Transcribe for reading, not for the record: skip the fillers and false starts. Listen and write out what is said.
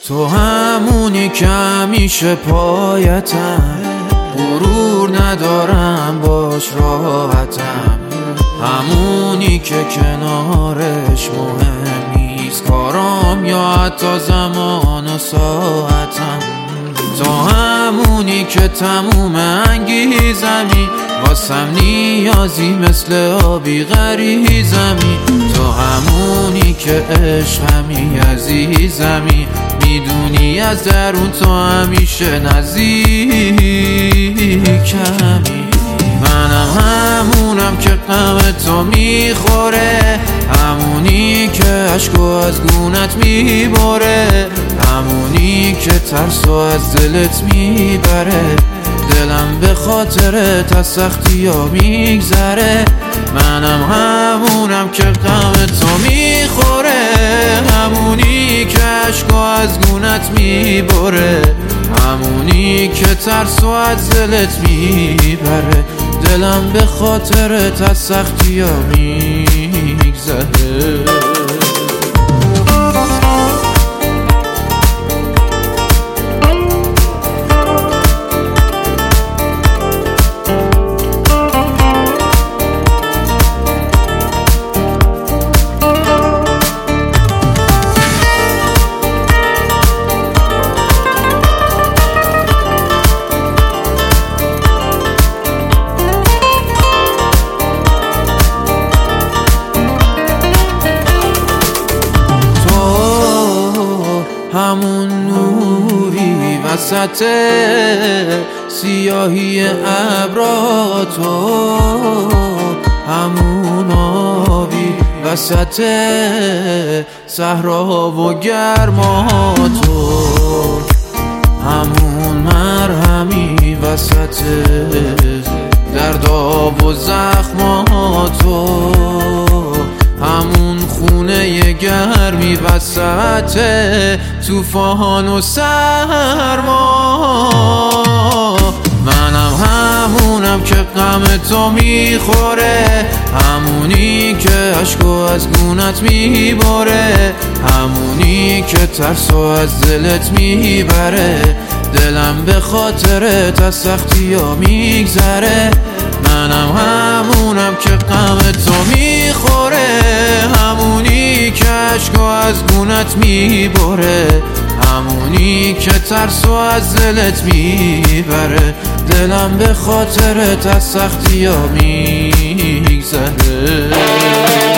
تو همونی که همیشه پایتم، غرور ندارم باش راحتم، همونی که کنارش مهم نیست کارام یا حتی زمان و ساعتم. تو همونی که تموم انگیزمی، واسم نیازی مثل آبی غریزمی. تو همونی که عشقمی عزیزمی، میدونی از درون تو همیشه نزدیکمی. منم همونم که غم تو میخوره، همونی که عشقو از گونت میبره، همونی که ترسو از دلت میبره. دلم به خاطرت از سختی ها میگذره. منم همونم که غم تو میخوره، همونی که عشقو از گونت میبره، همونی که ترسو از دلت میبره. دلم به خاطرت از سختی ها میگذره. همون نوری وسط سیاهی ابرا، تو همون آبی وسط صحرا و گرما، تو همون مرهمی وسط دردا و زخما، تو همون خونه گرمی وسط طوفان و سرما. منم همونم که غم تو میخوره، همونی که عشقو از گونت میبره، همونی که ترسو از دلت میبره. دلم به خاطرت از سختی ها میگذره. منم همونم که غم تو میخوره، همونی که عشقو از گونت میبره، همونی که ترسو از دلت میبره. دلم به خاطرت از سختی ها میگذره.